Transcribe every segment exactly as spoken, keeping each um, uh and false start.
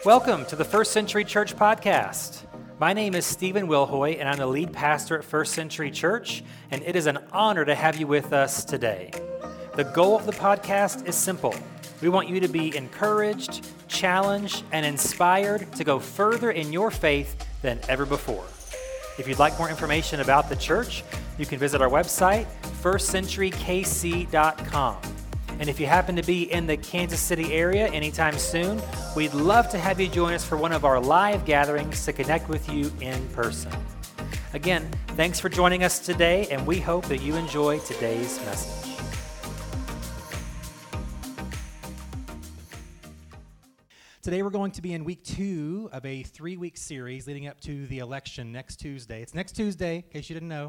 Welcome to the First Century Church Podcast. My name is Stephen Wilhoy, and I'm the lead pastor at First Century Church, and it is an honor to have you with us today. The goal of the podcast is simple. We want you to be encouraged, challenged, and inspired to go further in your faith than ever before. If you'd like more information about the church, you can visit our website, first century k c dot com. And if you happen to be in the Kansas City area anytime soon, we'd love to have you join us for one of our live gatherings to connect with you in person. Again, thanks for joining us today, and we hope that you enjoy today's message. Today we're going to be in week two of a three-week series leading up to the election next Tuesday. It's next Tuesday, in case you didn't know.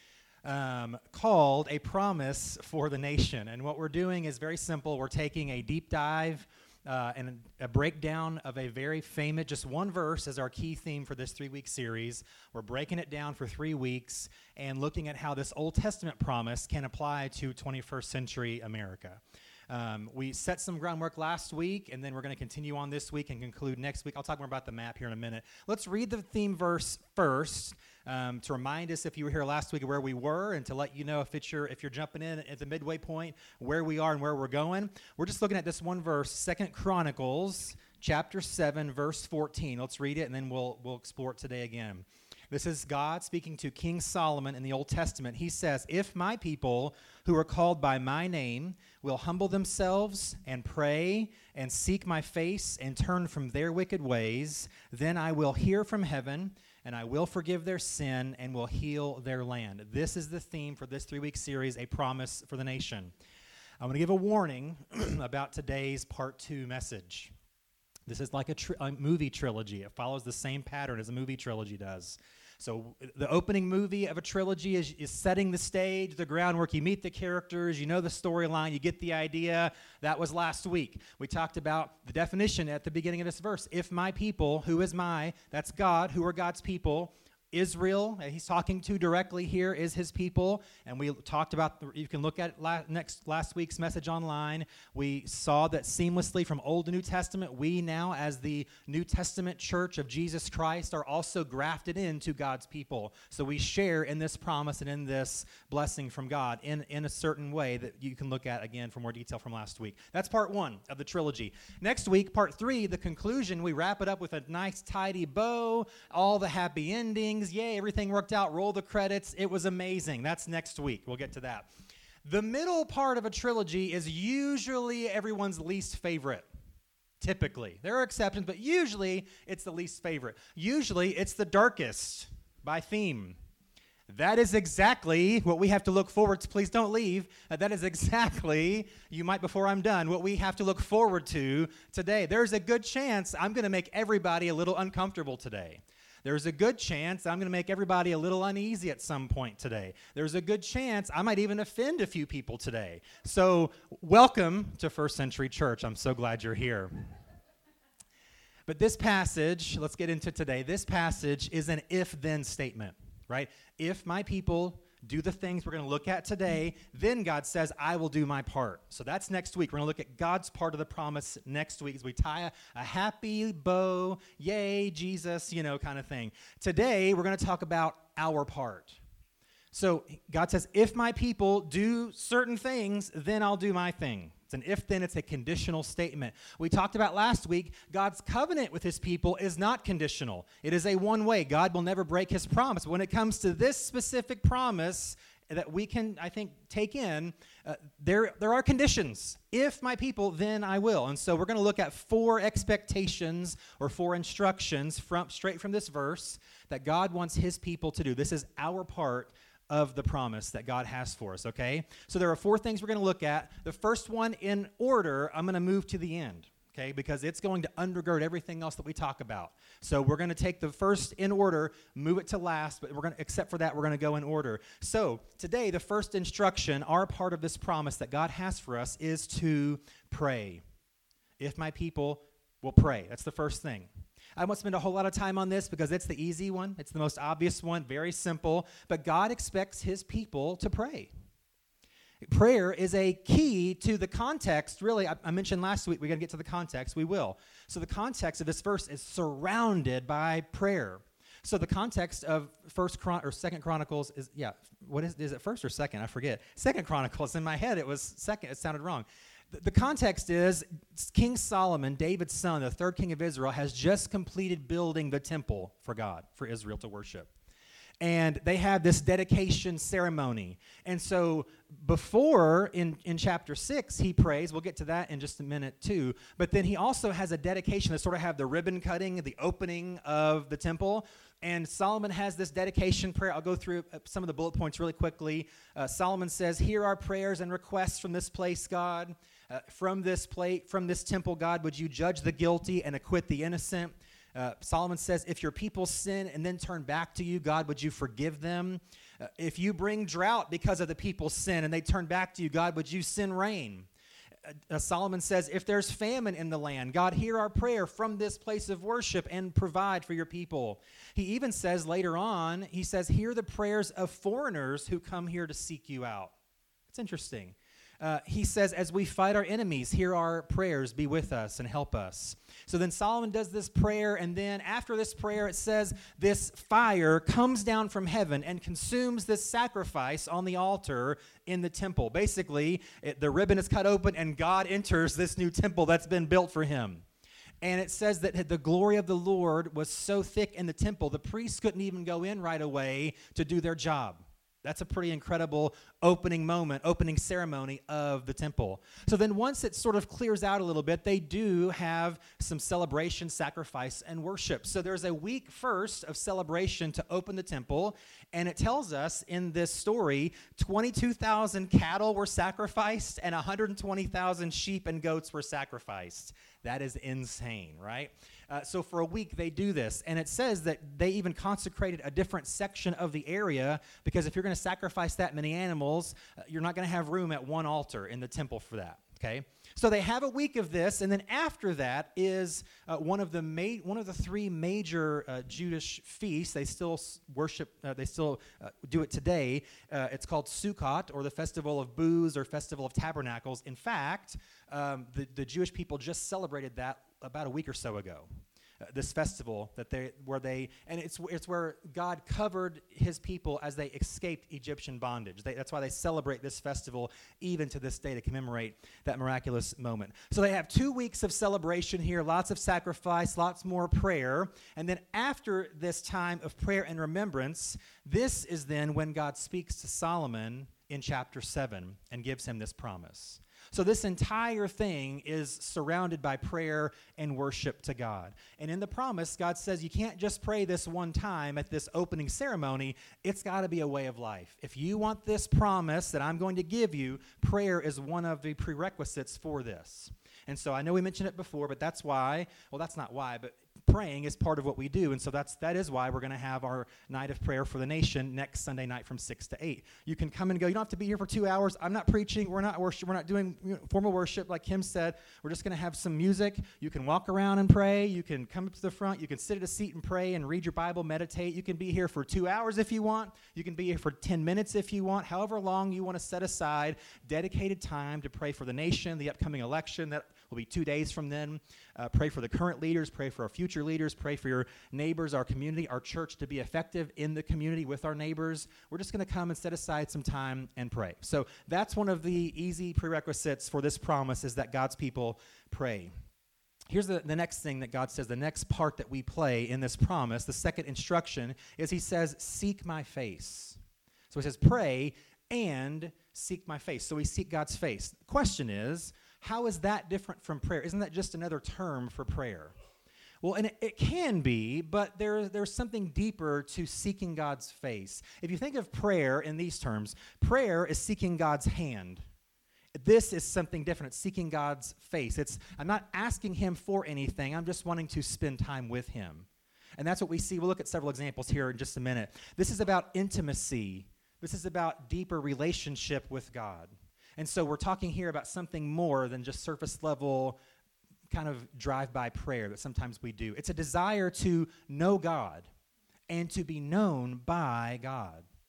Um, called A Promise for the Nation. And what we're doing is very simple. We're taking a deep dive uh, and a breakdown of a very famous, just one verse as our key theme for this three-week series. We're breaking it down for three weeks and looking at how this Old Testament promise can apply to twenty-first century America. Um, we set some groundwork last week, and then we're going to continue on this week and conclude next week. I'll talk more about the map here in a minute. Let's read the theme verse first um, to remind us, if you were here last week, where we were, and to let you know if it's your, if you're jumping in at the midway point, where we are and where we're going. We're just looking at this one verse, Second Chronicles chapter seven, verse fourteen. Let's read it, and then we'll we'll explore it today again. This is God speaking to King Solomon in the Old Testament. He says, "If my people who are called by my name will humble themselves and pray and seek my face and turn from their wicked ways, then I will hear from heaven and I will forgive their sin and will heal their land." This is the theme for this three-week series, A Promise for the Nation. I'm going to give a warning about today's part two message. This is like a, tri- a movie trilogy. It follows the same pattern as a movie trilogy does. So the opening movie of a trilogy is, is setting the stage, the groundwork. You meet the characters, you know the storyline, you get the idea. That was last week. We talked about the definition at the beginning of this verse. If my people, who is my, that's God, who are God's people, Israel, he's talking to directly here, is his people. And we talked about, the, you can look at la- next last week's message online. We saw that seamlessly from Old to New Testament, we now as the New Testament church of Jesus Christ are also grafted into God's people. So we share in this promise and in this blessing from God in, in a certain way that you can look at again for more detail from last week. That's part one of the trilogy. Next week, part three, the conclusion, we wrap it up with a nice tidy bow, all the happy endings. Yay, everything worked out. Roll the credits. It was amazing. That's next week. We'll get to that. The middle part of a trilogy is usually everyone's least favorite. Typically. There are exceptions, but usually it's the least favorite. Usually it's the darkest by theme. That is exactly what we have to look forward to. Please don't leave. Uh, that is exactly, you might before I'm done, what we have to look forward to today. There's a good chance I'm going to make everybody a little uncomfortable today. There's a good chance I'm going to make everybody a little uneasy at some point today. There's a good chance I might even offend a few people today. So welcome to First Century Church. I'm so glad you're here. But this passage, let's get into today. This passage is an if-then statement, right? If my people do the things we're going to look at today, then God says, I will do my part. So that's next week. We're going to look at God's part of the promise next week as we tie a, a happy bow, yay, Jesus, you know, kind of thing. Today, we're going to talk about our part. So God says, if my people do certain things, then I'll do my thing. It's an if-then, it's a conditional statement. We talked about last week, God's covenant with his people is not conditional. It is a one-way. God will never break his promise. But when it comes to this specific promise that we can, I think, take in, uh, there, there are conditions. If my people, then I will. And so we're going to look at four expectations or four instructions from straight from this verse that God wants his people to do. This is our part of the promise that God has for us, okay? So there are four things we're going to look at. The first one in order, I'm going to move to the end, okay? Because it's going to undergird everything else that we talk about. So we're going to take the first in order, move it to last, but we're going to, except for that, we're going to go in order. So today, the first instruction, our part of this promise that God has for us is to pray. If my people will pray. That's the first thing. I won't spend a whole lot of time on this because it's the easy one. It's the most obvious one, very simple. But God expects his people to pray. Prayer is a key to the context. Really, I, I mentioned last week, we're going to get to the context. We will. So the context of this verse is surrounded by prayer. So the context of First Chron- or Second Chronicles is, yeah, what is, is it first or second? I forget. Second Chronicles. In my head, it was second. It sounded wrong. The, the context is King Solomon, David's son, the third king of Israel, has just completed building the temple for God, for Israel to worship. And they have this dedication ceremony. And so before, in, in chapter six, he prays. We'll get to that in just a minute, too. But then he also has a dedication to sort of have the ribbon cutting, the opening of the temple. And Solomon has this dedication prayer. I'll go through some of the bullet points really quickly. Uh, Solomon says, "Hear our prayers and requests from this place, God. Uh, from this plate, from this temple, God, would you judge the guilty and acquit the innocent?" Uh, Solomon says, "If your people sin and then turn back to you, God, would you forgive them? Uh, if you bring drought because of the people's sin and they turn back to you, God, would you send rain?" Uh, uh, Solomon says, "If there's famine in the land, God, hear our prayer from this place of worship and provide for your people." He even says later on, he says, "Hear the prayers of foreigners who come here to seek you out." It's interesting. Uh, he says, "As we fight our enemies, hear our prayers, be with us and help us." So then Solomon does this prayer, and then after this prayer, it says this fire comes down from heaven and consumes this sacrifice on the altar in the temple. Basically, it, the ribbon is cut open, and God enters this new temple that's been built for him. And it says that the glory of the Lord was so thick in the temple, the priests couldn't even go in right away to do their job. That's a pretty incredible opening moment, opening ceremony of the temple. So then once it sort of clears out a little bit, they do have some celebration, sacrifice, and worship. So there's a week first of celebration to open the temple, and it tells us in this story, twenty-two thousand cattle were sacrificed and one hundred twenty thousand sheep and goats were sacrificed. That is insane, right? Uh, so for a week, they do this. And it says that they even consecrated a different section of the area because if you're going to sacrifice that many animals, uh, you're not going to have room at one altar in the temple for that, okay? So they have a week of this, and then after that is uh, one of the ma- one of the three major uh, Jewish feasts. They still s- worship, uh, they still uh, do it today. Uh, it's called Sukkot, or the Festival of Booths, or Festival of Tabernacles. In fact, um, the, the Jewish people just celebrated that about a week or so ago. Uh, this festival that they where they and it's it's where God covered his people as they escaped Egyptian bondage. They, that's why they celebrate this festival even to this day to commemorate that miraculous moment. So they have two weeks of celebration here, lots of sacrifice, lots more prayer, and then after this time of prayer and remembrance, this is then when God speaks to Solomon in chapter seven and gives him this promise. So this entire thing is surrounded by prayer and worship to God. And in the promise, God says you can't just pray this one time at this opening ceremony. It's got to be a way of life. If you want this promise that I'm going to give you, prayer is one of the prerequisites for this. And so I know we mentioned it before, but that's why, well, that's not why, but praying is part of what we do, and so that's that is why we're going to have our night of prayer for the nation next Sunday night from six to eight. You can come and go. You don't have to be here for two hours. I'm not preaching. We're not worship. We're not doing you know, formal worship like Kim said. We're just going to have some music. You can walk around and pray. You can come up to the front. You can sit at a seat and pray and read your Bible, meditate. You can be here for two hours if you want. You can be here for ten minutes if you want. However long you want to set aside dedicated time to pray for the nation, the upcoming election that will be two days from then. Uh, pray for the current leaders. Pray for our future leaders. Pray for your neighbors, our community, our church to be effective in the community with our neighbors. We're just going to come and set aside some time and pray. So that's one of the easy prerequisites for this promise is that God's people pray. Here's the, the next thing that God says, the next part that we play in this promise, the second instruction, is he says, seek my face. So he says, pray and seek my face. So we seek God's face. The question is, how is that different from prayer? Isn't that just another term for prayer? Well, and it, it can be, but there, there's something deeper to seeking God's face. If you think of prayer in these terms, prayer is seeking God's hand. This is something different. It's seeking God's face. It's I'm not asking him for anything. I'm just wanting to spend time with him. And that's what we see. We'll look at several examples here in just a minute. This is about intimacy. This is about deeper relationship with God. And so we're talking here about something more than just surface level kind of drive-by prayer that sometimes we do. It's a desire to know God and to be known by God.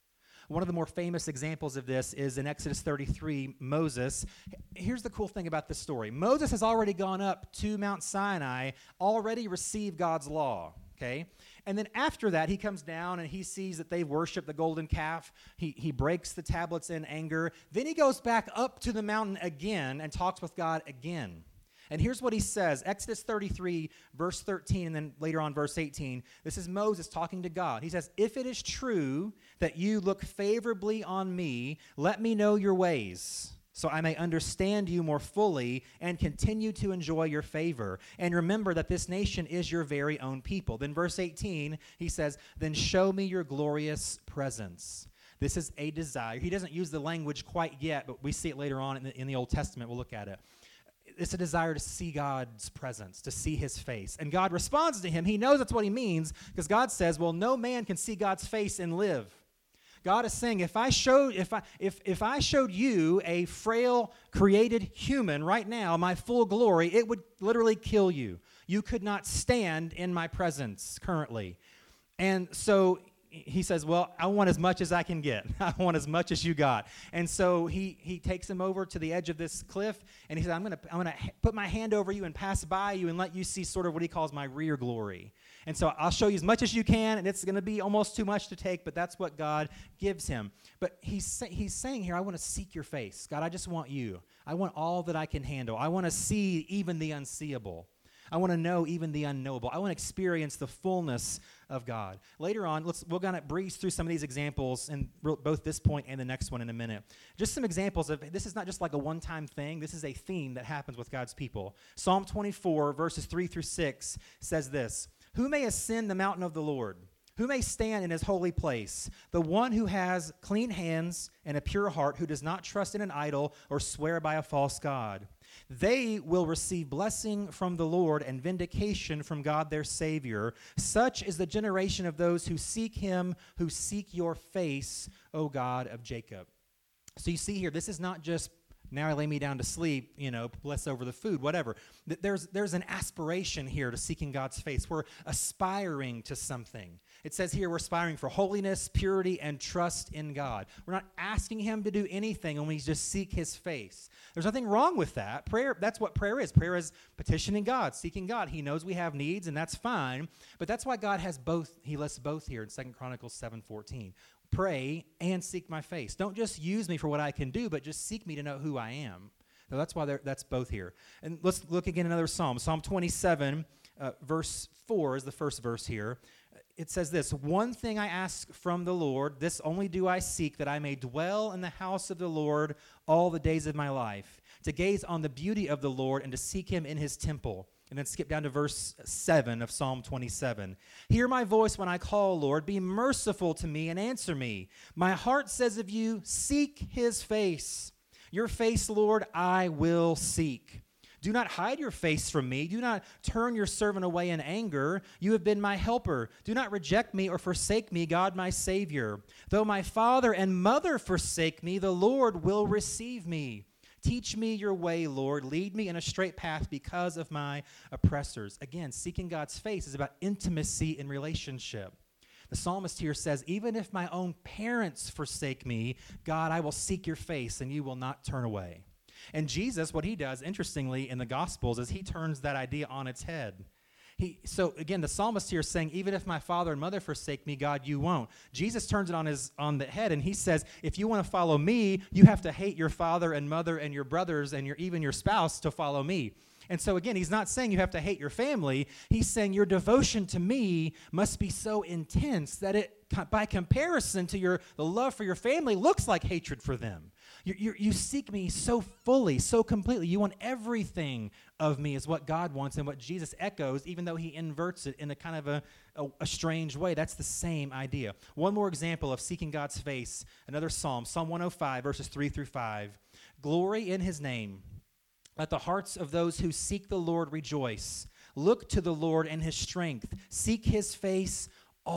One of the more famous examples of this is in Exodus thirty-three, Moses. Here's the cool thing about this story. Moses has already gone up to Mount Sinai, already received God's law, okay? And then after that, he comes down and he sees that they've worshiped the golden calf. He, he breaks the tablets in anger. Then he goes back up to the mountain again and talks with God again. And here's what he says, Exodus thirty-three, verse thirteen, and then later on, verse eighteen. This is Moses talking to God. He says, if it is true that you look favorably on me, let me know your ways, so I may understand you more fully and continue to enjoy your favor. And remember that this nation is your very own people. Then verse eighteen, he says, then show me your glorious presence. This is a desire. He doesn't use the language quite yet, but we see it later on in the, in the Old Testament. We'll look at it. It's a desire to see God's presence, to see his face. And God responds to him. He knows that's what he means because God says, well, no man can see God's face and live. God is saying, if I showed if I if if I showed you a frail created human right now, my full glory, it would literally kill you. You could not stand in my presence currently. And so he says, well, I want as much as I can get. I want as much as you got. And so he he takes him over to the edge of this cliff, and he said, I'm going to I'm going to put my hand over you and pass by you and let you see sort of what he calls my rear glory. And so I'll show you as much as you can, and it's going to be almost too much to take, but that's what God gives him. But he's say, he's saying here, I want to seek your face. God, I just want you. I want all that I can handle. I want to see even the unseeable. I want to know even the unknowable. I want to experience the fullness of God. Later on, let's, we're going to breeze through some of these examples in both this point and the next one in a minute. Just some examples of, this is not just like a one-time thing. This is a theme that happens with God's people. Psalm twenty-four, verses three through six says this, who may ascend the mountain of the Lord? Who may stand in his holy place? The one who has clean hands and a pure heart, who does not trust in an idol or swear by a false god. They will receive blessing from the Lord and vindication from God their Savior. Such is the generation of those who seek him, who seek your face, O God of Jacob. So you see here, this is not just, now I lay me down to sleep, you know, bless over the food, whatever. There's, there's an aspiration here to seeking God's face. We're aspiring to something. It says here we're aspiring for holiness, purity, and trust in God. We're not asking him to do anything when we just seek his face. There's nothing wrong with that. Prayer, that's what prayer is. Prayer is petitioning God, seeking God. He knows we have needs, and that's fine. But that's why God has both. He lists both here in Second Chronicles seven fourteen. Pray and seek my face. Don't just use me for what I can do, but just seek me to know who I am. So that's why that's both here. And let's look again at another psalm. Psalm twenty-seven, uh, verse four is the first verse here. It says this, one thing I ask from the Lord, this only do I seek, that I may dwell in the house of the Lord all the days of my life, to gaze on the beauty of the Lord and to seek him in his temple. And then skip down to verse seven of Psalm twenty-seven. Hear my voice when I call, Lord. Be merciful to me and answer me. My heart says of you, seek his face. Your face, Lord, I will seek. Do not hide your face from me. Do not turn your servant away in anger. You have been my helper. Do not reject me or forsake me, God my Savior. Though my father and mother forsake me, the Lord will receive me. Teach me your way, Lord. Lead me in a straight path because of my oppressors. Again, seeking God's face is about intimacy in relationship. The psalmist here says, even if my own parents forsake me, God, I will seek your face and you will not turn away. And Jesus, what he does, interestingly, in the Gospels, is he turns that idea on its head. He, so again, the psalmist here is saying, even if my father and mother forsake me, God, you won't. Jesus turns it on his on the head, and he says, if you want to follow me, you have to hate your father and mother and your brothers and your even your spouse to follow me. And so again, he's not saying you have to hate your family. He's saying your devotion to me must be so intense that it, by comparison to your the love for your family, looks like hatred for them. You, you, you seek me so fully, so completely. You want everything of me is what God wants and what Jesus echoes, even though he inverts it in a kind of a, a, a strange way. That's the same idea. One more example of seeking God's face, another psalm, Psalm one oh five, verses three through five. Glory in his name. Let the hearts of those who seek the Lord rejoice. Look to the Lord and his strength. Seek his face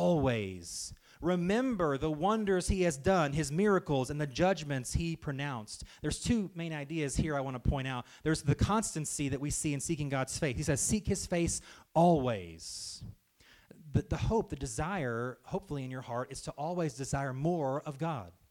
always. Remember the wonders he has done, his miracles, and the judgments he pronounced. There's two main ideas here I want to point out. There's the constancy that we see in seeking God's face. He says, seek his face always. The, the hope, the desire, hopefully in your heart, is to always desire more of God.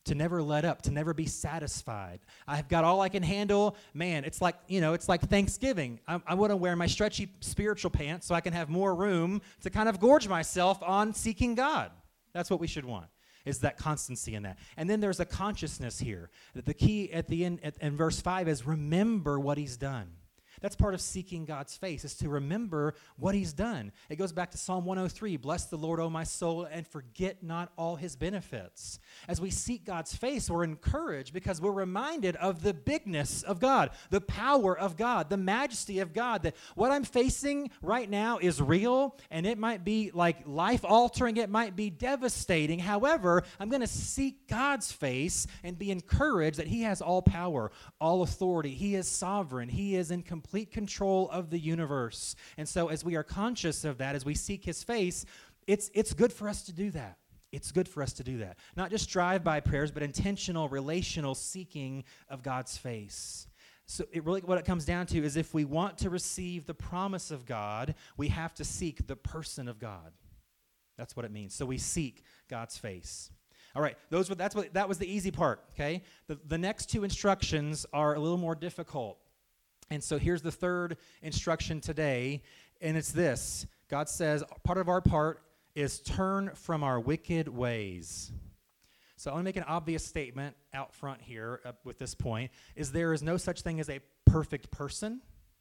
to never let up, to never be satisfied. I've got all I can handle. Man, it's like, you know, it's like Thanksgiving. I, I want to wear my stretchy spiritual pants so I can have more room to kind of gorge myself on seeking God. That's what we should want, is that constancy in that. And then there's a consciousness here. That the key at the end, at, in verse five, is remember what he's done. That's part of seeking God's face, is to remember what he's done. It goes back to Psalm one oh three, bless the Lord, O my soul, and forget not all his benefits. As we seek God's face, we're encouraged because we're reminded of the bigness of God, the power of God, the majesty of God, that what I'm facing right now is real, and it might be like life-altering, it might be devastating. However, I'm going to seek God's face and be encouraged that he has all power, all authority. He is sovereign. He is in complete complete control of the universe. And so as we are conscious of that, as we seek his face, it's it's good for us to do that. It's good for us to do that. Not just drive-by prayers, but intentional, relational seeking of God's face. So it really, what it comes down to is if we want to receive the promise of God, we have to seek the person of God. That's what it means. So we seek God's face. All right, those were that's what that was the easy part, okay? The the next two instructions are a little more difficult. And so here's the third instruction today, and it's this. God says, part of our part is turn from our wicked ways. So I want to make an obvious statement out front here uh, with this point, is there is no such thing as a perfect person.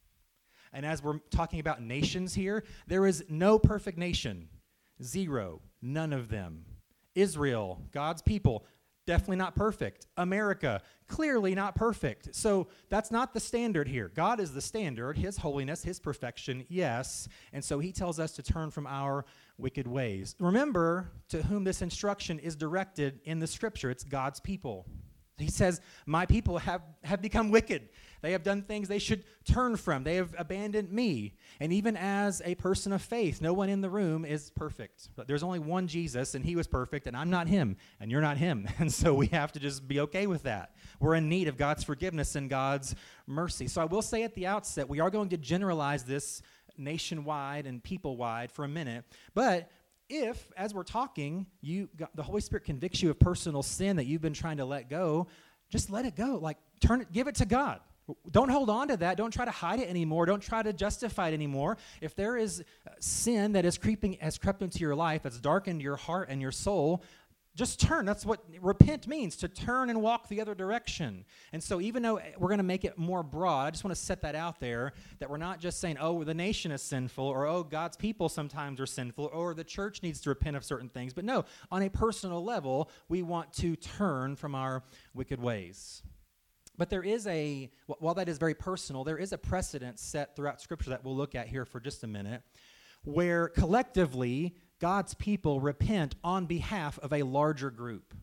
And as we're talking about nations here, there is no perfect nation. Zero. None of them. Israel, God's people, definitely not perfect. America, clearly not perfect. So that's not the standard here. God is the standard, his holiness, his perfection, yes. And so he tells us to turn from our wicked ways. Remember to whom this instruction is directed in the scripture. It's God's people. He says, my people have, have become wicked. They have done things they should turn from. They have abandoned me. And even as a person of faith, no one in the room is perfect. But there's only one Jesus, and he was perfect, and I'm not him, and you're not him. And so we have to just be okay with that. We're in need of God's forgiveness and God's mercy. So I will say at the outset, we are going to generalize this nationwide and people-wide for a minute. But if, as we're talking, you got, the Holy Spirit convicts you of personal sin that you've been trying to let go, just let it go. Like, turn it, give it to God. Don't hold on to that. Don't try to hide it anymore. Don't try to justify it anymore. If there is sin that is creeping, has crept into your life, that's darkened your heart and your soul, just turn. That's what repent means, to turn and walk the other direction. And so even though we're going to make it more broad, I just want to set that out there, that we're not just saying, oh, the nation is sinful, or oh, God's people sometimes are sinful, or the church needs to repent of certain things. But no, on a personal level, we want to turn from our wicked ways. But there is a, while that is very personal, there is a precedent set throughout Scripture that we'll look at here for just a minute, where collectively God's people repent on behalf of a larger group.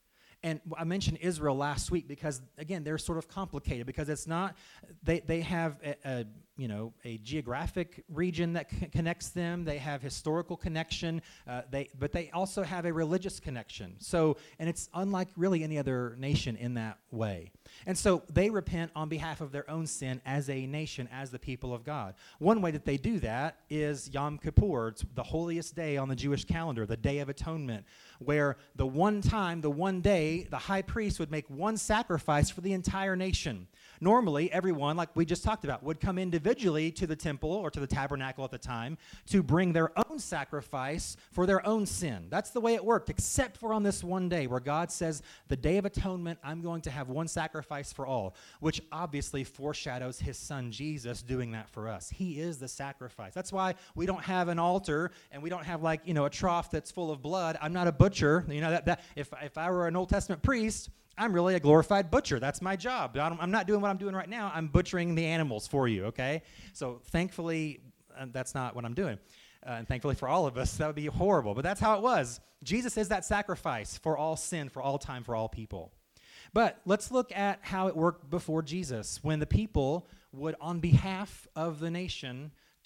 And I mentioned Israel last week because, again, they're sort of complicated because it's not, they, they have a, a you know, a geographic region that c- connects them. They have historical connection, uh, they, but they also have a religious connection. So, and it's unlike really any other nation in that way. And so they repent on behalf of their own sin as a nation, as the people of God. One way that they do that is Yom Kippur. It's the holiest day on the Jewish calendar, the Day of Atonement, where the one time, the one day, the high priest would make one sacrifice for the entire nation. Normally, everyone, like we just talked about, would come individually to the temple or to the tabernacle at the time to bring their own sacrifice for their own sin. That's the way it worked, except for on this one day where God says, the Day of Atonement, I'm going to have one sacrifice for all, which obviously foreshadows his son Jesus doing that for us. He is the sacrifice. That's why we don't have an altar and we don't have like, you know, a trough that's full of blood. I'm not a butcher. You know, that, that if, if I were an Old Testament priest, I'm really a glorified butcher. That's my job. I'm not doing what I'm doing right now. I'm butchering the animals for you, okay? So thankfully, uh, that's not what I'm doing. Uh, and thankfully for all of us, that would be horrible. But that's how it was. Jesus is that sacrifice for all sin, for all time, for all people. But let's look at how it worked before Jesus, when the people would, on behalf of the nation,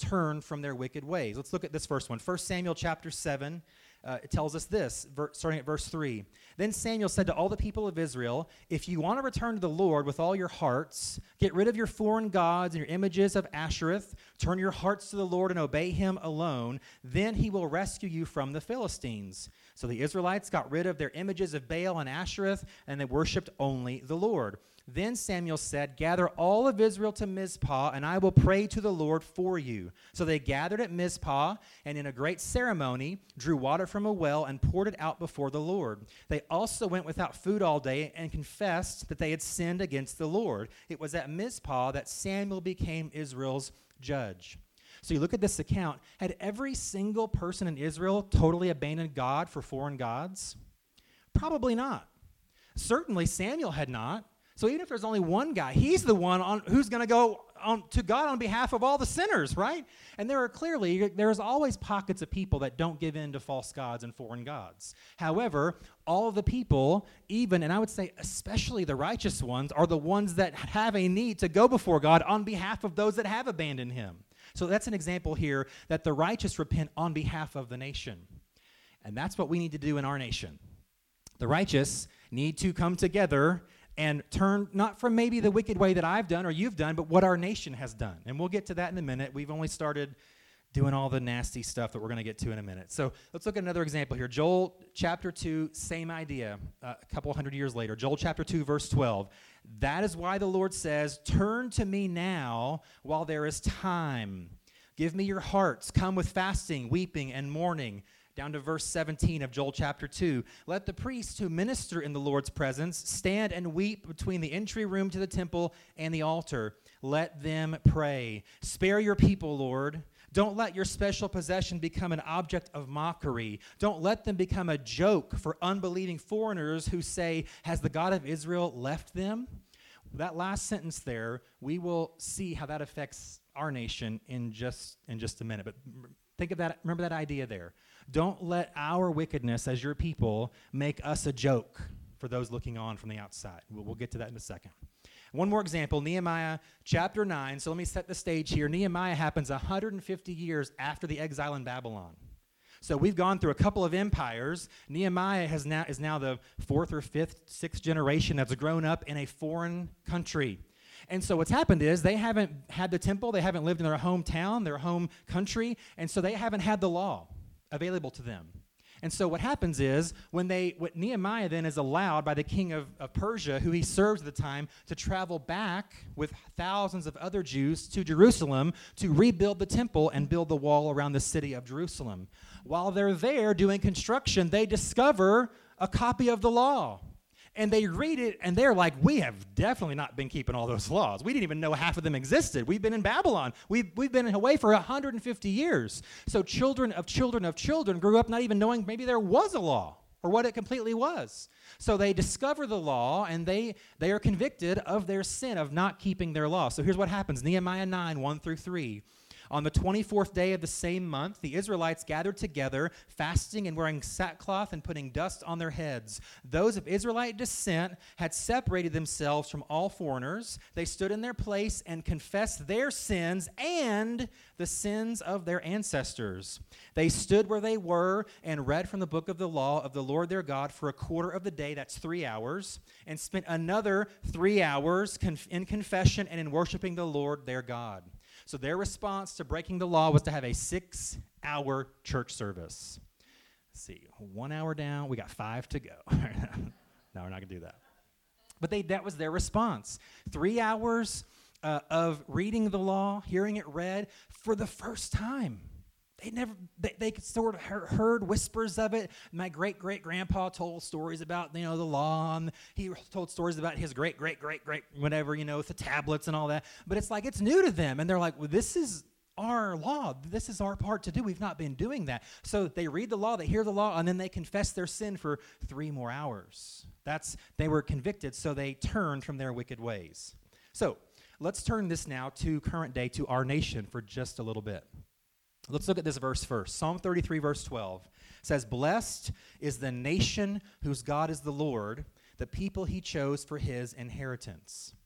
turn from their wicked ways. Let's look at this first one. First Samuel chapter seven, uh, it tells us this, ver- starting at verse three. Then Samuel said to all the people of Israel, if you want to return to the Lord with all your hearts, get rid of your foreign gods and your images of Ashereth, turn your hearts to the Lord and obey him alone, then he will rescue you from the Philistines. So the Israelites got rid of their images of Baal and Ashereth, and they worshipped only the Lord. Then Samuel said, gather all of Israel to Mizpah, and I will pray to the Lord for you. So they gathered at Mizpah, and in a great ceremony drew water from a well and poured it out before the Lord. They also went without food all day and confessed that they had sinned against the Lord. It was at Mizpah that Samuel became Israel's judge. So you look at this account, had every single person in Israel totally abandoned God for foreign gods? Probably not. Certainly Samuel had not. So even if there's only one guy, he's the one on who's going to go on to God on behalf of all the sinners, right? And there are clearly, there's always pockets of people that don't give in to false gods and foreign gods. However, all of the people, even, and I would say especially the righteous ones, are the ones that have a need to go before God on behalf of those that have abandoned him. So that's an example here that the righteous repent on behalf of the nation. And that's what we need to do in our nation. The righteous need to come together and turn not from maybe the wicked way that I've done or you've done, but what our nation has done. And we'll get to that in a minute. We've only started doing all the nasty stuff that we're going to get to in a minute. So let's look at another example here. Joel chapter two, same idea, uh, a couple hundred years later. Joel chapter two, verse twelve. That is why the Lord says, turn to me now while there is time. Give me your hearts. Come with fasting, weeping, and mourning. Down to verse seventeen of Joel chapter two. Let the priests who minister in the Lord's presence stand and weep between the entry room to the temple and the altar. Let them pray. Spare your people, Lord. Don't let your special possession become an object of mockery. Don't let them become a joke for unbelieving foreigners who say, has the God of Israel left them? That last sentence there, we will see how that affects our nation in just in just a minute. But think of that, remember that idea there. Don't let our wickedness as your people make us a joke for those looking on from the outside. We'll, we'll get to that in a second. One more example, Nehemiah chapter nine. So let me set the stage here. Nehemiah happens one hundred fifty years after the exile in Babylon. So we've gone through a couple of empires. Nehemiah has now is now the fourth or fifth, sixth generation that's grown up in a foreign country. And so what's happened is they haven't had the temple, they haven't lived in their hometown, their home country, and so they haven't had the law available to them. And so what happens is when they, what Nehemiah then is allowed by the king of, of Persia, who he serves at the time, to travel back with thousands of other Jews to Jerusalem to rebuild the temple and build the wall around the city of Jerusalem. While they're there doing construction, they discover a copy of the law. And they read it, and they're like, we have definitely not been keeping all those laws. We didn't even know half of them existed. We've been in Babylon. We've, we've been away for one hundred fifty years. So children of children of children grew up not even knowing maybe there was a law or what it completely was. So they discover the law, and they, they are convicted of their sin of not keeping their law. So here's what happens. Nehemiah nine, one through three. On the twenty-fourth day of the same month, the Israelites gathered together, fasting and wearing sackcloth and putting dust on their heads. Those of Israelite descent had separated themselves from all foreigners. They stood in their place and confessed their sins and the sins of their ancestors. They stood where they were and read from the book of the law of the Lord their God for a quarter of the day, that's three hours, and spent another three hours conf- in confession and in worshiping the Lord their God. So their response to breaking the law was to have a six-hour church service. Let's see, one hour down, we got five to go. No, we're not going to do that. But they that was their response. Three hours uh, of reading the law, hearing it read for the first time. They never, they, they sort of heard whispers of it. My great-great-grandpa told stories about, you know, the law, and he told stories about his great-great-great-great, whatever, you know, with the tablets and all that. But it's like, it's new to them, and they're like, well, this is our law. This is our part to do. We've not been doing that. So they read the law, they hear the law, and then they confess their sin for three more hours. That's, they were convicted, so they turned from their wicked ways. So let's turn this now to current day, to our nation for just a little bit. Let's look at this verse first. Psalm thirty-three, verse twelve says, blessed is the nation whose God is the Lord, the people he chose for his inheritance.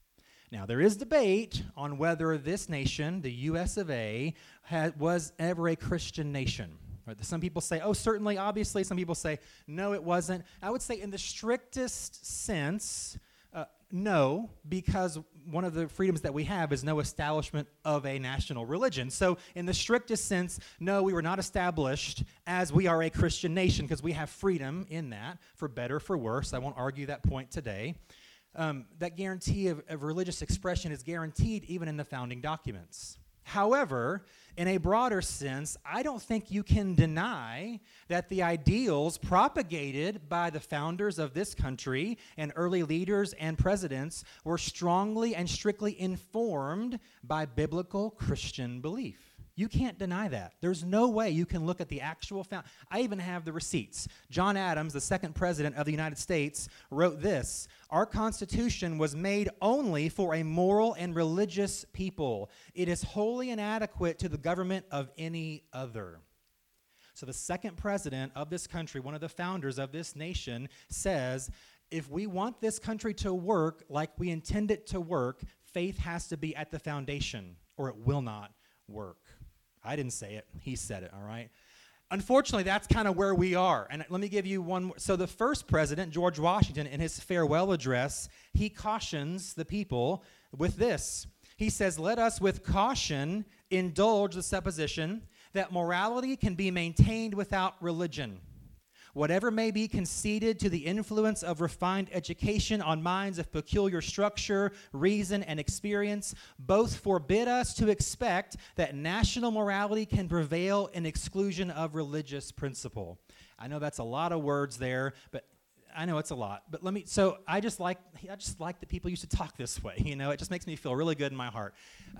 Now, there is debate on whether this nation, the U S of A, had, was ever a Christian nation. Right? Some people say, oh, certainly, obviously. Some people say, no, it wasn't. I would say in the strictest sense, uh, no, because one of the freedoms that we have is no establishment of a national religion. So in the strictest sense, no, we were not established as we are a Christian nation because we have freedom in that, for better, for worse. I won't argue that point today. Um, that guarantee of, of religious expression is guaranteed even in the founding documents. However, in a broader sense, I don't think you can deny that the ideals propagated by the founders of this country and early leaders and presidents were strongly and strictly informed by biblical Christian belief. You can't deny that. There's no way you can look at the actual found. I even have the receipts. John Adams, the second president of the United States, wrote this: "Our Constitution was made only for a moral and religious people. It is wholly inadequate to the government of any other." So the second president of this country, one of the founders of this nation, says, if we want this country to work like we intend it to work, faith has to be at the foundation, or it will not work. I didn't say it. He said it, all right? Unfortunately, that's kind of where we are. And let me give you one more. So the first president, George Washington, in his farewell address, he cautions the people with this. He says, "Let us with caution indulge the supposition that morality can be maintained without religion. Whatever may be conceded to the influence of refined education on minds of peculiar structure, reason, and experience, both forbid us to expect that national morality can prevail in exclusion of religious principle." I know that's a lot of words there, but I know it's a lot. But let me, so I just like, I just like that people used to talk this way, you know, it just makes me feel really good in my heart.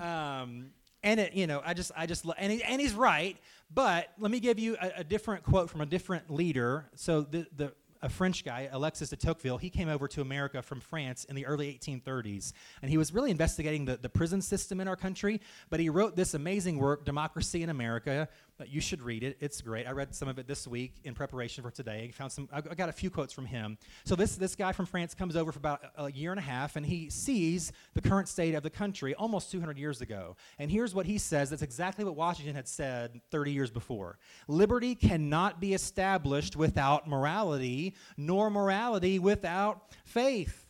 Um, And it, you know, I just, I just, and, he, and he's right. But let me give you a, a different quote from a different leader. So the the a French guy, Alexis de Tocqueville, he came over to America from France in the early eighteen thirties, and he was really investigating the, the prison system in our country. But he wrote this amazing work, Democracy in America. You should read it. It's great. I read some of it this week in preparation for today. I found some. I got a few quotes from him. So this this guy from France comes over for about a year and a half, and he sees the current state of the country almost two hundred years ago. And here's what he says. That's exactly what Washington had said thirty years before. "Liberty cannot be established without morality, nor morality without faith."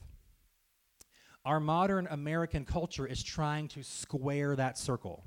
Our modern American culture is trying to square that circle.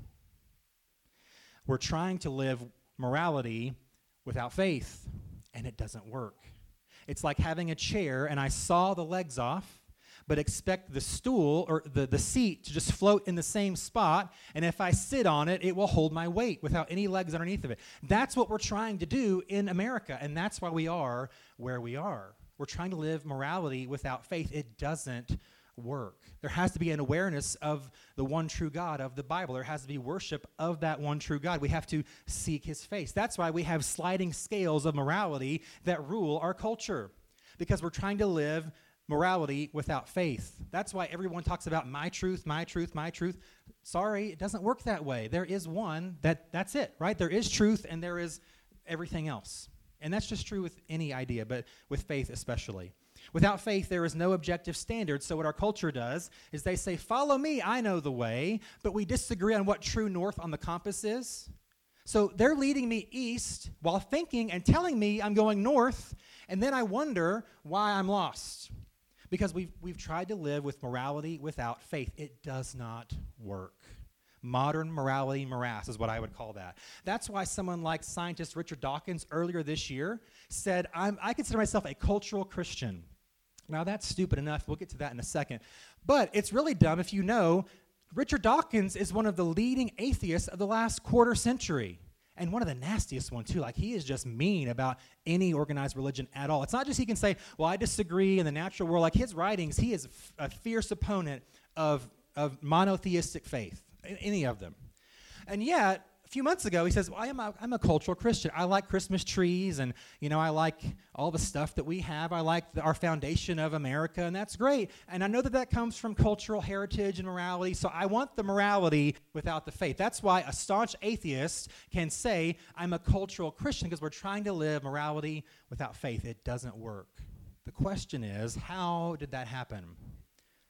We're trying to live morality without faith, and it doesn't work. It's like having a chair, and I saw the legs off, but expect the stool or the, the seat to just float in the same spot, and if I sit on it, it will hold my weight without any legs underneath of it. That's what we're trying to do in America, and that's why we are where we are. We're trying to live morality without faith. It doesn't work. There has to be an awareness of the one true God of the Bible. There has to be worship of that one true God. We have to seek his face. That's why we have sliding scales of morality that rule our culture, because we're trying to live morality without faith. That's why everyone talks about my truth, my truth, my truth. Sorry, it doesn't work that way. There is one that that's it, right? There is truth and there is everything else. And that's just true with any idea, but with faith especially. Without faith, there is no objective standard. So what our culture does is they say, follow me, I know the way, but we disagree on what true north on the compass is. So they're leading me east while thinking and telling me I'm going north, and then I wonder why I'm lost. Because we've, we've tried to live with morality without faith. It does not work. Modern morality morass is what I would call that. That's why someone like scientist Richard Dawkins earlier this year said, I'm, I consider myself a cultural Christian. Now, that's stupid enough. We'll get to that in a second. But it's really dumb if you know Richard Dawkins is one of the leading atheists of the last quarter century. And one of the nastiest one, too. Like, he is just mean about any organized religion at all. It's not just he can say, well, I disagree in the natural world. Like, his writings, he is f- a fierce opponent of, of monotheistic faith, any of them. And yet, a few months ago, he says, well, I am a, I'm a cultural Christian. I like Christmas trees, and, you know, I like all the stuff that we have. I like the, our foundation of America, and that's great. And I know that that comes from cultural heritage and morality, so I want the morality without the faith. That's why a staunch atheist can say, I'm a cultural Christian, because we're trying to live morality without faith. It doesn't work. The question is, how did that happen?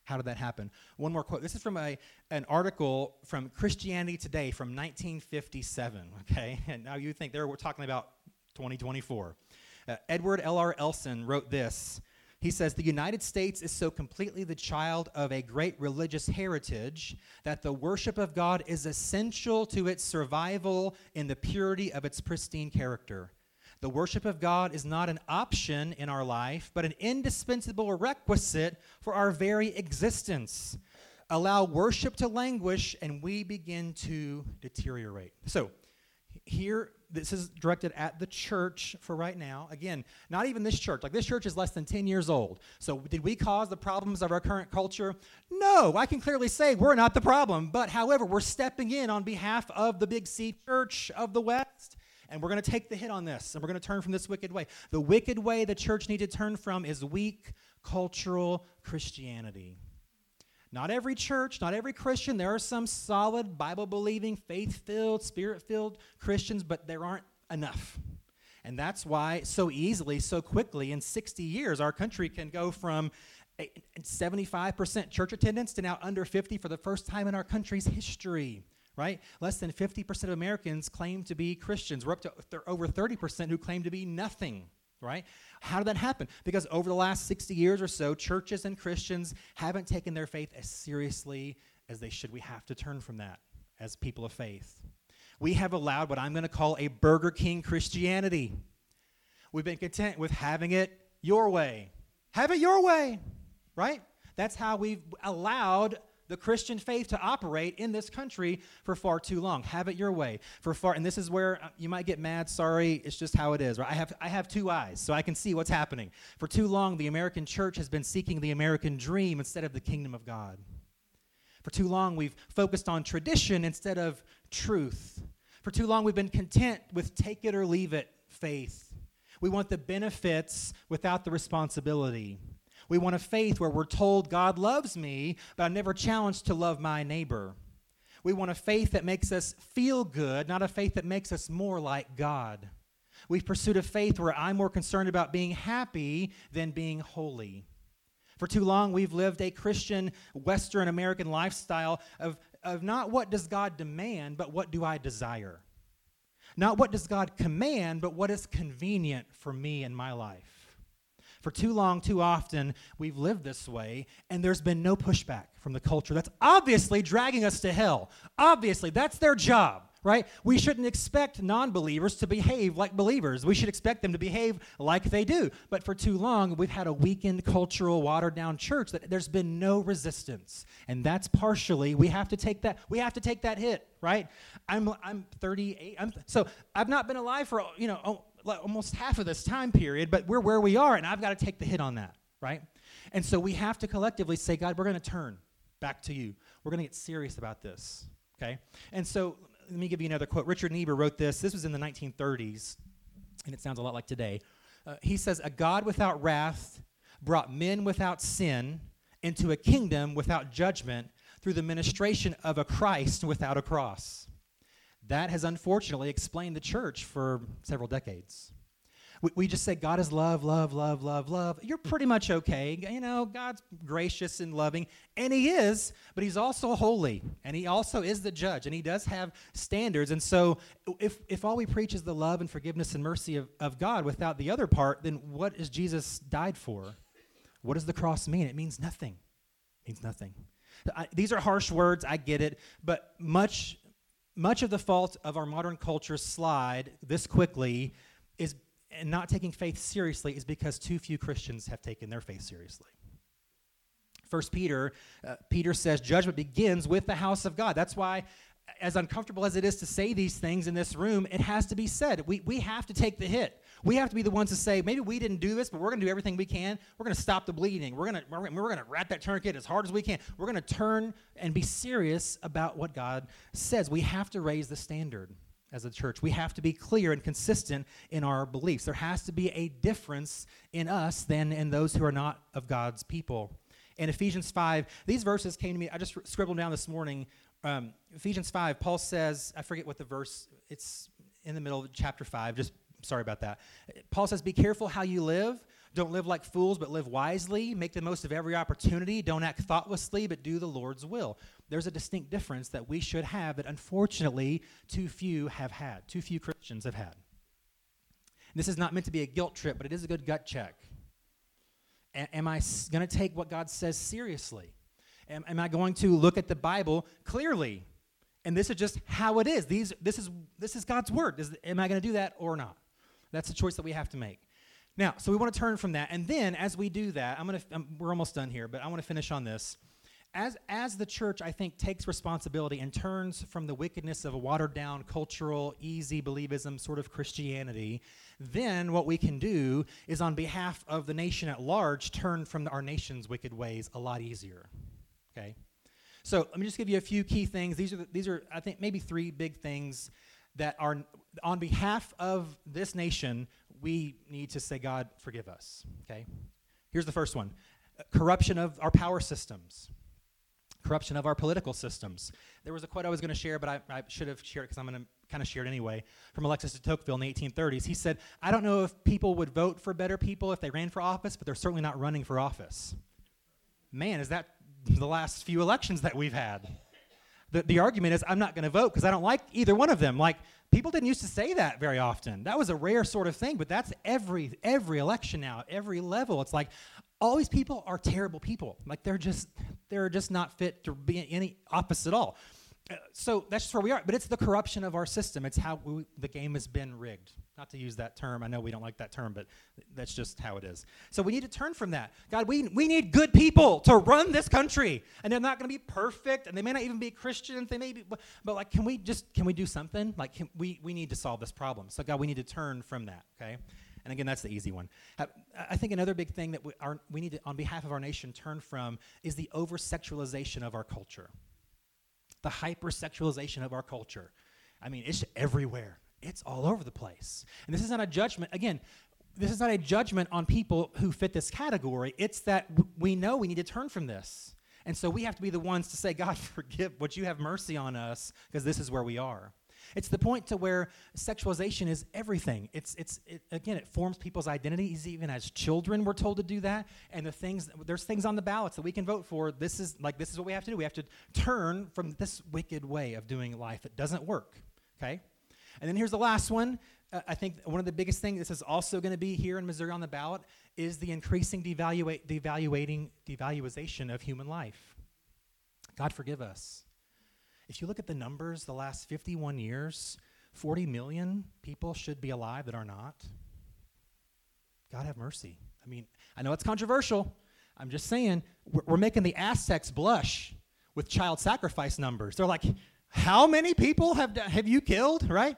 How did that happen? One more quote. This is from a an article from Christianity Today from nineteen fifty-seven, okay? And now you think there we're talking about twenty twenty-four. Uh, Edward L R Elson wrote this. He says, the United States is so completely the child of a great religious heritage that the worship of God is essential to its survival in the purity of its pristine character. The worship of God is not an option in our life, but an indispensable requisite for our very existence. Allow worship to languish, and we begin to deteriorate. So, here, this is directed at the church for right now. Again, not even this church. Like, this church is less than ten years old. So did we cause the problems of our current culture? No, I can clearly say we're not the problem. But however, we're stepping in on behalf of the Big C Church of the West, and we're going to take the hit on this, and we're going to turn from this wicked way. The wicked way the church needs to turn from is weak cultural Christianity. Not every church, not every Christian. There are some solid, Bible-believing, faith-filled, Spirit-filled Christians, but there aren't enough. And that's why so easily, so quickly, in sixty years, our country can go from seventy-five percent church attendance to now under fifty for the first time in our country's history, right? Less than fifty percent of Americans claim to be Christians. We're up to th- over thirty percent who claim to be nothing. Right? How did that happen? Because over the last sixty years or so, churches and Christians haven't taken their faith as seriously as they should. We have to turn from that as people of faith. We have allowed what I'm going to call a Burger King Christianity. We've been content with having it your way. Have it your way, right? That's how we've allowed the Christian faith to operate in this country for far too long. Have it your way. For far, and this is where uh, you might get mad. Sorry, it's just how it is. Right? I have I have two eyes, so I can see what's happening. For too long, the American church has been seeking the American dream instead of the kingdom of God. For too long, we've focused on tradition instead of truth. For too long, we've been content with take it or leave it faith. We want the benefits without the responsibility. We want a faith where we're told God loves me, but I'm never challenged to love my neighbor. We want a faith that makes us feel good, not a faith that makes us more like God. We've pursued a faith where I'm more concerned about being happy than being holy. For too long, we've lived a Christian Western American lifestyle of, of not what does God demand, but what do I desire. Not what does God command, but what is convenient for me in my life. For too long, too often, we've lived this way, and there's been no pushback from the culture that's obviously dragging us to hell. Obviously, that's their job, right? We shouldn't expect non-believers to behave like believers. We should expect them to behave like they do. But for too long, we've had a weakened, cultural, watered-down church that there's been no resistance. And that's partially, we have to take that, we have to take that hit, right? I'm I'm thirty-eight, I'm, so I've not been alive for, you know, oh, almost half of this time period, but we're where we are, and I've got to take the hit on that, right? And so we have to collectively say, God, we're going to turn back to you. We're going to get serious about this, okay? And so let me give you another quote. Richard Niebuhr wrote this. This was in the nineteen thirties, and it sounds a lot like today. Uh, he says, a God without wrath brought men without sin into a kingdom without judgment through the ministration of a Christ without a cross. That has unfortunately explained the church for several decades. We, we just say God is love, love, love, love, love. You're pretty much okay. You know, God's gracious and loving, and he is, but he's also holy, and he also is the judge, and he does have standards. And so if if all we preach is the love and forgiveness and mercy of, of God without the other part, then what is Jesus died for? What does the cross mean? It means nothing. It means nothing. I, these are harsh words, I get it, but much... Much of the fault of our modern culture's slide this quickly is, and not taking faith seriously, is because too few Christians have taken their faith seriously. First Peter, uh, Peter says judgment begins with the house of God. That's why, as uncomfortable as it is to say these things in this room, it has to be said. We we have to take the hit. We have to be the ones to say, maybe we didn't do this, but we're going to do everything we can. We're going to stop the bleeding. We're going to we're, we're going to wrap that tourniquet as hard as we can. We're going to turn and be serious about what God says. We have to raise the standard as a church. We have to be clear and consistent in our beliefs. There has to be a difference in us than in those who are not of God's people. In Ephesians five, these verses came to me. I just scribbled down this morning. Um, Ephesians five, Paul says, I forget what the verse, it's in the middle of chapter five, just sorry about that. Paul says, be careful how you live, Don't live like fools, but live wisely. Make the most of every opportunity. Don't act thoughtlessly, but do the Lord's will. There's a distinct difference that we should have that unfortunately too few have had, too few Christians have had. And this is not meant to be a guilt trip, but it is a good gut check. A- am I s- going to take what God says seriously? Am, am I going to look at the Bible clearly? And this is just how it is. These, this is this is God's word. Is, am I going to do that or not? That's a choice that we have to make. Now, so we want to turn from that, and then as we do that, I'm going to. Um, we're almost done here, but I want to finish on this. As as the church, I think, takes responsibility and turns from the wickedness of a watered-down, cultural, easy believism sort of Christianity, then what we can do is, on behalf of the nation at large, turn from our nation's wicked ways a lot easier. Okay. So let me just give you a few key things. These are, the, these are, I think, maybe three big things that are, on behalf of this nation, we need to say, God, forgive us, okay? Here's the first one. Corruption of our power systems. Corruption of our political systems. There was a quote I was going to share, but I, I should have shared it because I'm going to kind of share it anyway, from Alexis de Tocqueville in the eighteen thirties. He said, I don't know if people would vote for better people if they ran for office, but they're certainly not running for office. Man, is that the last few elections that we've had? The, the argument is, I'm not going to vote because I don't like either one of them. Like, people didn't used to say that very often. That was a rare sort of thing, but that's every every election now, at every level. It's like, all these people are terrible people. Like, they're just they're just not fit to be in any office at all. Uh, so that's just where we are. But it's the corruption of our system. It's how we, the game has been rigged. Not to use that term. I know we don't like that term, but that's just how it is. So we need to turn from that. God, we we need good people to run this country. And they're not going to be perfect, and they may not even be Christians. They may be, but, but like, can we just, can we do something? Like, can, we, we need to solve this problem. So God, we need to turn from that, okay? And again, that's the easy one. I, I think another big thing that we, are, we need to, on behalf of our nation, turn from is the over-sexualization of our culture. The hyper-sexualization of our culture. I mean, it's everywhere. It's all over the place. And this is not a judgment. Again, this is not a judgment on people who fit this category. It's that w- we know we need to turn from this. And so we have to be the ones to say, God, forgive, would you have mercy on us, because this is where we are. It's the point to where sexualization is everything. It's it's it, again, it forms people's identities. Even as children, we're told to do that. And the things there's things on the ballots that we can vote for. This is like this is what we have to do. We have to turn from this wicked way of doing life. It doesn't work. Okay. And then here's the last one. Uh, I think one of the biggest things this is also going to be here in Missouri on the ballot is the increasing devaluate, devaluating, devaluation of human life. God forgive us. If you look at the numbers, the last fifty-one years, forty million people should be alive that are not. God have mercy. I mean, I know it's controversial. I'm just saying, we're, we're making the Aztecs blush with child sacrifice numbers. They're like, how many people have have you killed, right?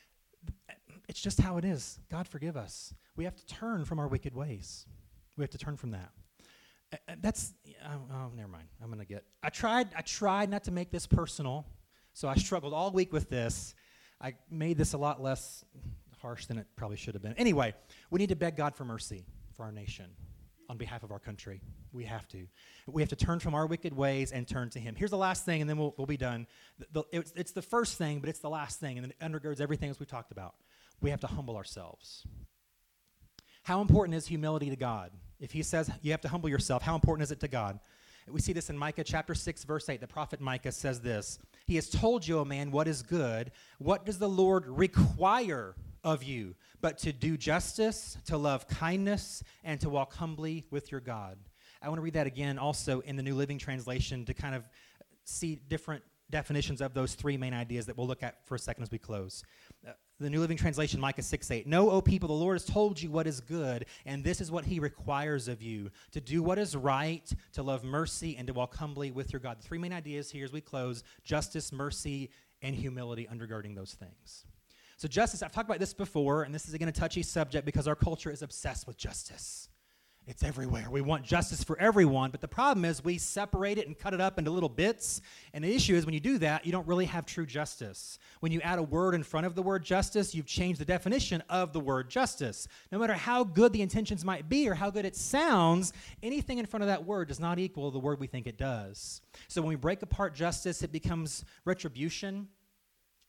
It's just how it is. God forgive us. We have to turn from our wicked ways. We have to turn from that. Uh, that's, oh, oh, never mind. I'm going to get, I tried, I tried not to make this personal, so I struggled all week with this. I made this a lot less harsh than it probably should have been. Anyway, we need to beg God for mercy for our nation on behalf of our country. We have to. We have to turn from our wicked ways and turn to Him. Here's the last thing, and then we'll, we'll be done. The, the, it's, it's the first thing, but it's the last thing, and it undergirds everything else we've talked about. We have to humble ourselves. How important is humility to God? If He says you have to humble yourself, how important is it to God? We see this in Micah chapter six, verse eight. The prophet Micah says this, He has told you, O man, what is good. What does the Lord require of you? But to do justice, to love kindness, and to walk humbly with your God. I want to read that again also in the New Living Translation to kind of see different definitions of those three main ideas that we'll look at for a second as we close. Uh, the New Living Translation, Micah six eight. Know, O people, the Lord has told you what is good, and this is what He requires of you, to do what is right, to love mercy, and to walk humbly with your God. The three main ideas here as we close: justice, mercy, and humility undergirding those things. So justice, I've talked about this before, and this is again a touchy subject because our culture is obsessed with justice. It's everywhere. We want justice for everyone, but the problem is we separate it and cut it up into little bits, and the issue is when you do that, you don't really have true justice. When you add a word in front of the word justice, you've changed the definition of the word justice. No matter how good the intentions might be or how good it sounds, anything in front of that word does not equal the word we think it does. So when we break apart justice, it becomes retribution.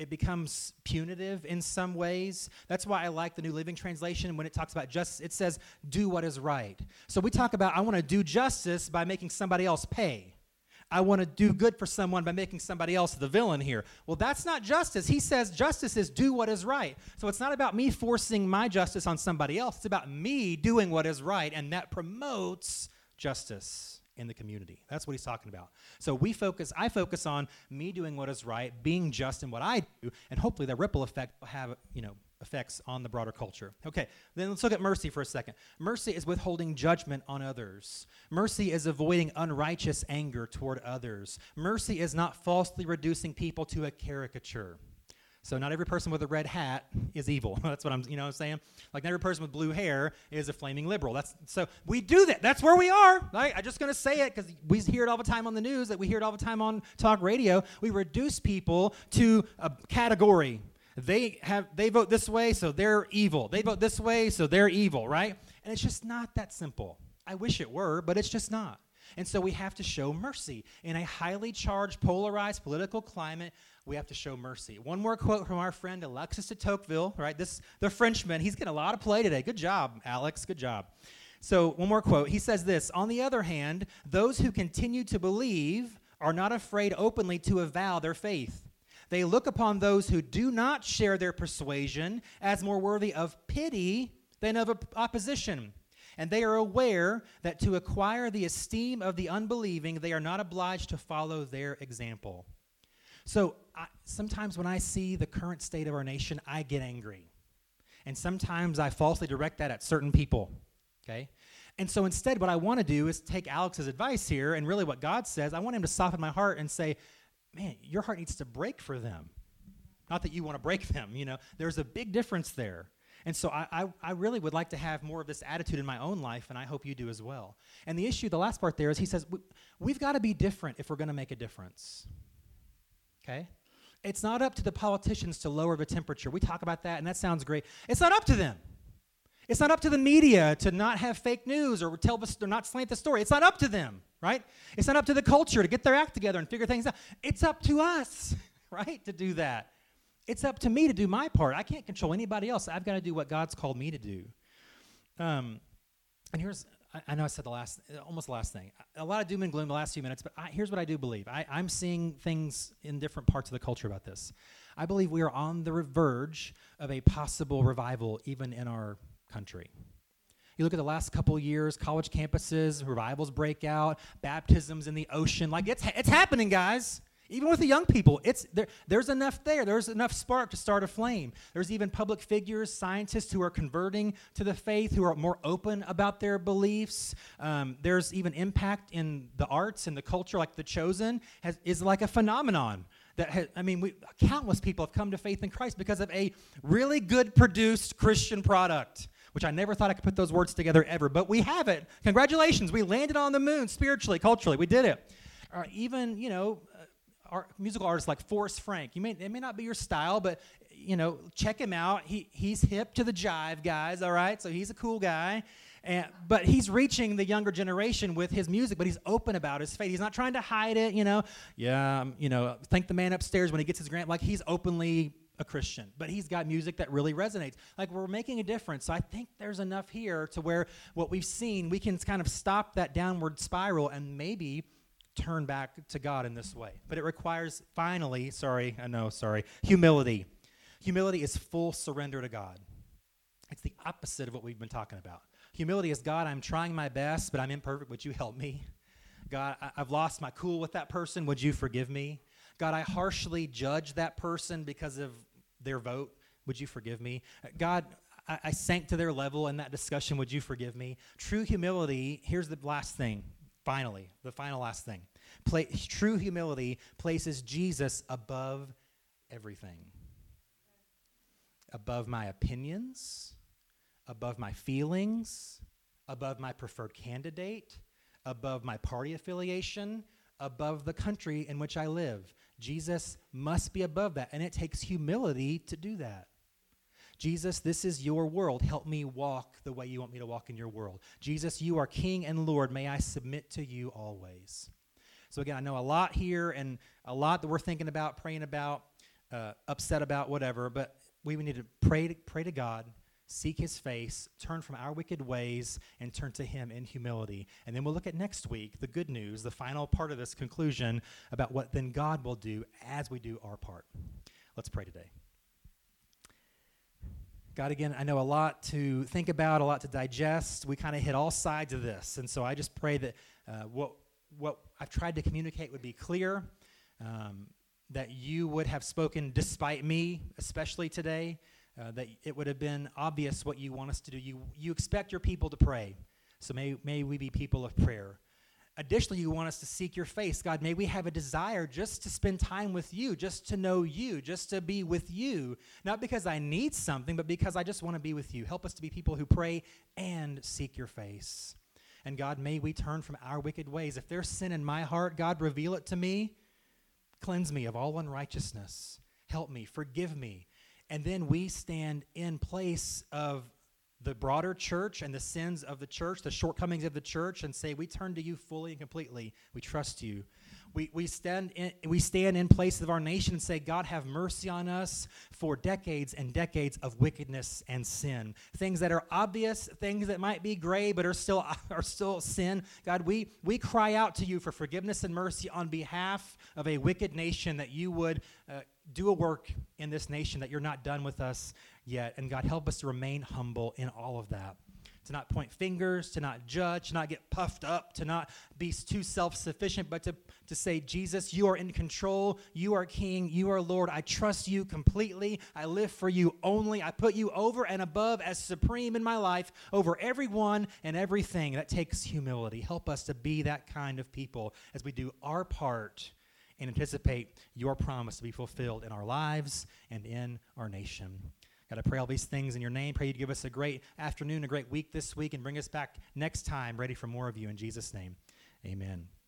it becomes punitive in some ways. That's why I like the New Living Translation. When it talks about justice, it says, do what is right. So we talk about, I want to do justice by making somebody else pay. I want to do good for someone by making somebody else the villain here. Well, that's not justice. He says justice is do what is right. So it's not about me forcing my justice on somebody else. It's about me doing what is right, and that promotes justice in the community. That's what he's talking about. So we focus, I focus on me doing what is right, being just in what I do, and hopefully the ripple effect will have, you know, effects on the broader culture. Okay, then let's look at mercy for a second. Mercy is withholding judgment on others. Mercy is avoiding unrighteous anger toward others. Mercy is not falsely reducing people to a caricature. So not every person with a red hat is evil. That's what I'm, you know what I'm saying? Like not every person with blue hair is a flaming liberal. That's so we do that. That's where we are. Right? I'm just going to say it because we hear it all the time on the news, that we hear it all the time on talk radio. We reduce people to a category. They have they vote this way, so they're evil. They vote this way, so they're evil, right? And it's just not that simple. I wish it were, but it's just not. And so we have to show mercy. In a highly charged, polarized political climate, we have to show mercy. One more quote from our friend Alexis de Tocqueville, right? This the Frenchman. He's getting a lot of play today. Good job, Alex. Good job. So one more quote. He says this, on the other hand, those who continue to believe are not afraid openly to avow their faith. They look upon those who do not share their persuasion as more worthy of pity than of opposition. And they are aware that to acquire the esteem of the unbelieving, they are not obliged to follow their example. So I, sometimes when I see the current state of our nation, I get angry. And sometimes I falsely direct that at certain people, okay? And so instead what I want to do is take Alex's advice here, and really what God says, I want him to soften my heart and say, man, your heart needs to break for them. Not that you want to break them, you know. There's a big difference there. And so I, I, I really would like to have more of this attitude in my own life, and I hope you do as well. And the issue, the last part there is he says, we, we've got to be different if we're going to make a difference. Okay? It's not up to the politicians to lower the temperature. We talk about that, and that sounds great. It's not up to them. It's not up to the media to not have fake news or tell the, or not slant the story. It's not up to them, right? It's not up to the culture to get their act together and figure things out. It's up to us, right, to do that. It's up to me to do my part. I can't control anybody else. I've got to do what God's called me to do. Um, and here's, I, I know I said the last, almost the last thing. A lot of doom and gloom the last few minutes, but I, here's what I do believe. I, I'm seeing things in different parts of the culture about this. I believe we are on the verge of a possible revival even in our country. You look at the last couple of years, college campuses, revivals break out, baptisms in the ocean. Like, it's it's happening, guys. Even with the young people, it's there. There's enough there. There's enough spark to start a flame. There's even public figures, scientists who are converting to the faith, who are more open about their beliefs. Um, there's even impact in the arts and the culture, like The Chosen has, is like a phenomenon. That has, I mean, we, countless people have come to faith in Christ because of a really good produced Christian product, which I never thought I could put those words together ever, but we have it. Congratulations, we landed on the moon spiritually, culturally, we did it. Or even, you know, uh, art, musical artists like Forrest Frank. You may, it may not be your style, but, you know, check him out. He He's hip to the jive, guys, all right? So he's a cool guy. And, but he's reaching the younger generation with his music, but he's open about his faith. He's not trying to hide it, you know. Yeah, um, you know, thank the man upstairs when he gets his grant. Like, he's openly a Christian, but he's got music that really resonates. Like, we're making a difference. So I think there's enough here to where what we've seen, we can kind of stop that downward spiral and maybe turn back to God in this way. But it requires, finally, sorry, I know, sorry, humility. Humility is full surrender to God. It's the opposite of what we've been talking about. Humility is, God, I'm trying my best, but I'm imperfect. Would you help me? God, I- I've lost my cool with that person. Would you forgive me? God, I harshly judge that person because of their vote. Would you forgive me? God, I, I sank to their level in that discussion. Would you forgive me? True humility, here's the last thing, finally, the final last thing. Pla- true humility places Jesus above everything. Above my opinions, above my feelings, above my preferred candidate, above my party affiliation, above the country in which I live. Jesus must be above that, and it takes humility to do that. Jesus, this is your world. Help me walk the way you want me to walk in your world. Jesus, you are King and Lord. May I submit to you always. So again, I know a lot here and a lot that we're thinking about, praying about. uh, upset about, whatever. But we need to pray to, pray to God, seek his face, turn from our wicked ways, and turn to him in humility. And then we'll look at next week, the good news, the final part of this conclusion about what then God will do as we do our part. Let's pray today. God, again, I know a lot to think about, a lot to digest. We kind of hit all sides of this. And so I just pray that uh, what, what I've tried to communicate would be clear, um, that you would have spoken despite me, especially today, uh, that it would have been obvious what you want us to do. You, you expect your people to pray, so may, may we be people of prayer. Additionally, you want us to seek your face. God, may we have a desire just to spend time with you, just to know you, just to be with you, not because I need something, but because I just want to be with you. Help us to be people who pray and seek your face. And God, may we turn from our wicked ways. If there's sin in my heart, God, reveal it to me. Cleanse me of all unrighteousness. Help me, forgive me. And then we stand in place of the broader church and the sins of the church, the shortcomings of the church, and say, we turn to you fully and completely. We trust you. We we stand in, we stand in place of our nation and say, God, have mercy on us for decades and decades of wickedness and sin. Things that are obvious, things that might be gray but are still are still sin. God, we we cry out to you for forgiveness and mercy on behalf of a wicked nation, that you would uh, do a work in this nation, that you're not done with us yet. And God, help us to remain humble in all of that. To not point fingers, to not judge, to not get puffed up, to not be too self-sufficient, but to, to say, Jesus, you are in control. You are King. You are Lord. I trust you completely. I live for you only. I put you over and above as supreme in my life, over everyone and everything. That takes humility. Help us to be that kind of people as we do our part and anticipate your promise to be fulfilled in our lives and in our nation. God, I pray all these things in your name. Pray you'd give us a great afternoon, a great week this week, and bring us back next time ready for more of you. In Jesus' name, amen.